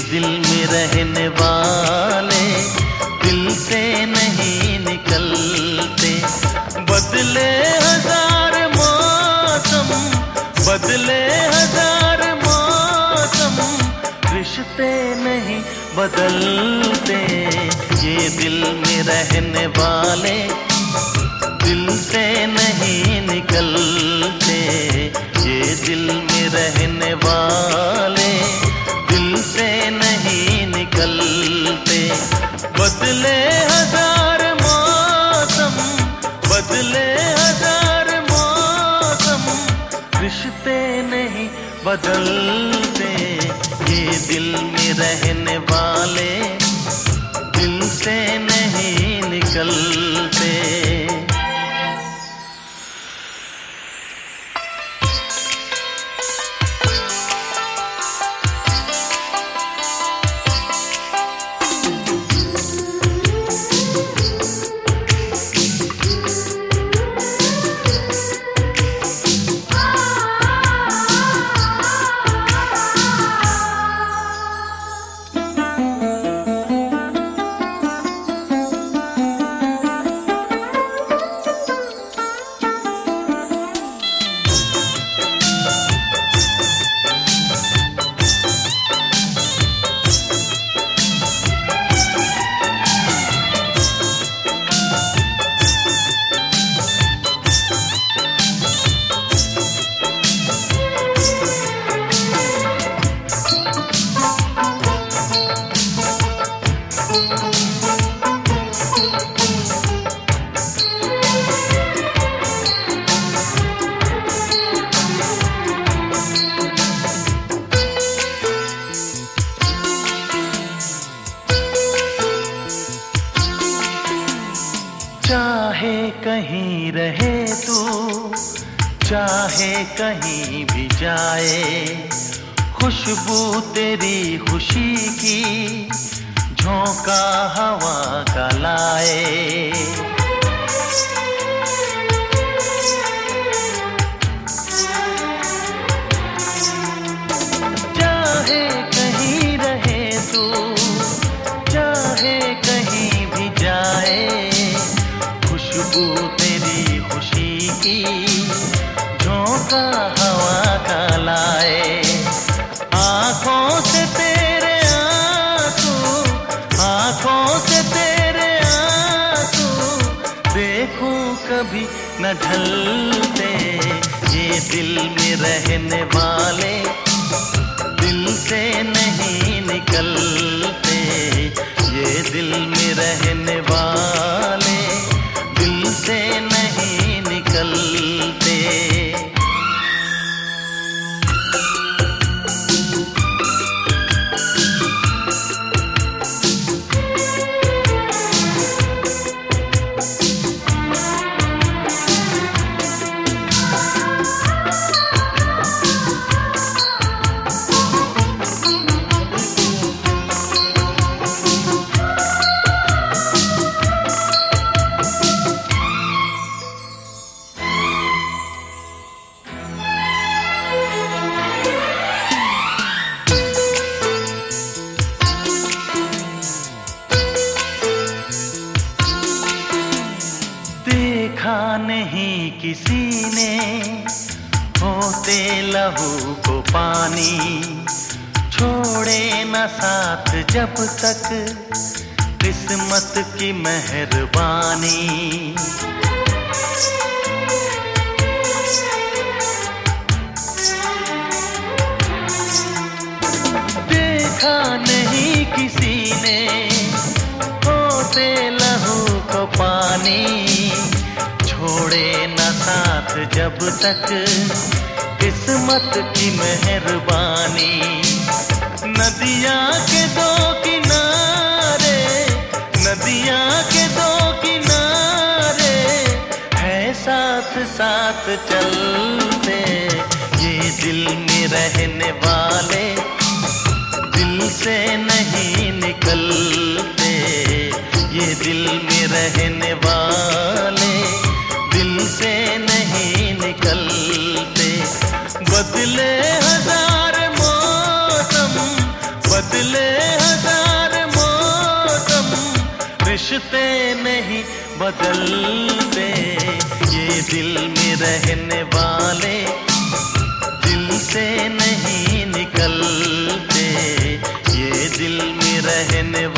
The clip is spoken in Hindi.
दिल में रहने वाले दिल से नहीं निकलते। बदले हजार मौसम, बदले हजार मौसम, रिश्ते नहीं बदलते। ये दिल में रहने वाले दिल से नहीं निकलते। ये दिल में रहने वाले दिल से नहीं निकलते। बदले हजार मौसम, बदले हजार मौसम, रिश्ते नहीं बदलते। ये दिल में रहने वाले दिल से नहीं निकलते। चाहे कहीं रहे तू, चाहे कहीं भी जाए, खुशबू तेरी खुशी की झोंका हवा का लाए। चाहे कहीं रहे तू, चाहे कहीं भी जाए, खुशबू तेरी खुशी की झोंका हवा का लाए। आँखों से तेरे आंसू, आँखों से तेरे आंसू, देखूं कभी न ढलते। ये दिल में रहने वाले दिल से नहीं निकलते। ये दिल में रहने वाले दिल से नहीं निकलते। देखा नहीं किसी ने होते लहू को पानी, छोड़े न साथ जब तक किस्मत की मेहरबानी। देखा नहीं किसी ने होते लहू को पानी, छोड़े न साथ जब तक किस्मत की मेहरबानी। नदियाँ के दो किनारे, नदियाँ के दो किनारे, है साथ साथ चलते। ये दिल में रहने वाले दिल से नहीं निकलते। ये दिल में रहने वाले दिल से नहीं निकलते। बदले हजार मौसम, बदले बदलते, ये दिल में रहने वाले दिल से नहीं निकलते, ये दिल में रहने